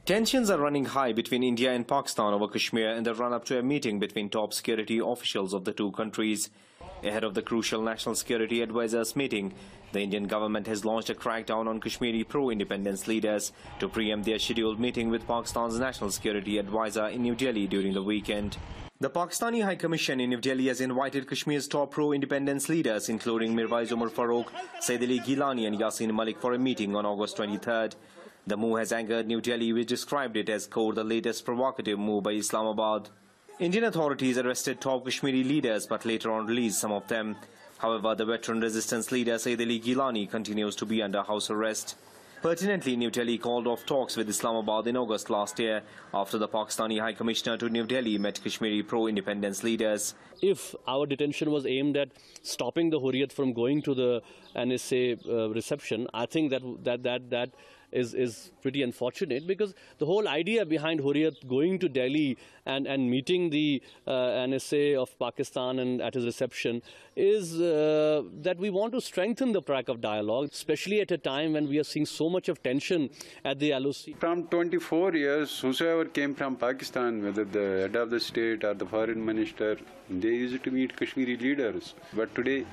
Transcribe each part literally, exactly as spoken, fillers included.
Tensions are running high between India and Pakistan over Kashmir in the run-up to a meeting between top security officials of the two countries. Ahead of the crucial National Security Advisors meeting, the Indian government has launched a crackdown on Kashmiri pro-independence leaders to preempt their scheduled meeting with Pakistan's National Security Advisor in New Delhi during the weekend. The Pakistani High Commission in New Delhi has invited Kashmir's top pro-independence leaders, including Mirwaiz Umar Farooq, Sayyid Ali Gilani and Yasin Malik, for a meeting on August twenty-third. The move has angered New Delhi, which described it as, quote, the latest provocative move by Islamabad. Indian authorities arrested top Kashmiri leaders but later on released some of them. However, the veteran resistance leader Sayyid Ali Gilani continues to be under house arrest. Pertinently, New Delhi called off talks with Islamabad in August last year after the Pakistani High Commissioner to New Delhi met Kashmiri pro-independence leaders. If our detention was aimed at stopping the Hurriyat from going to the N S A uh, reception, I think that that that that is is pretty unfortunate, because the whole idea behind Hurriyat going to Delhi and and meeting the uh, N S A of Pakistan and at his reception is uh, that we want to strengthen the track of dialogue, especially at a time when we are seeing so much of tension at the L O C. From twenty-four years, whosoever came from Pakistan, whether the head of the state or the foreign minister, they used to meet Kashmiri leaders. But today,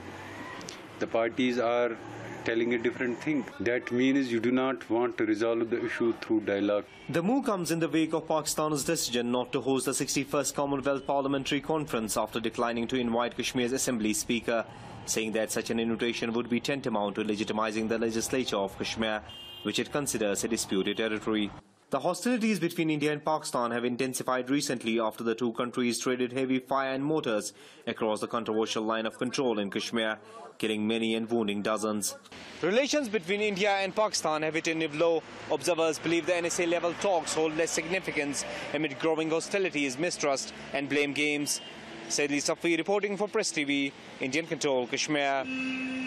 the parties are telling a different thing. That means you do not want to resolve the issue through dialogue. The move comes in the wake of Pakistan's decision not to host the sixty-first Commonwealth Parliamentary Conference after declining to invite Kashmir's Assembly Speaker, saying that such an invitation would be tantamount to legitimizing the legislature of Kashmir, which it considers a disputed territory. The hostilities between India and Pakistan have intensified recently after the two countries traded heavy fire and mortars across the controversial line of control in Kashmir, killing many and wounding dozens. Relations between India and Pakistan have hit a new low. Observers believe the N S A-level talks hold less significance amid growing hostilities, mistrust and blame games. Sayyid Ali Safi reporting for Press T V, Indian Control, Kashmir.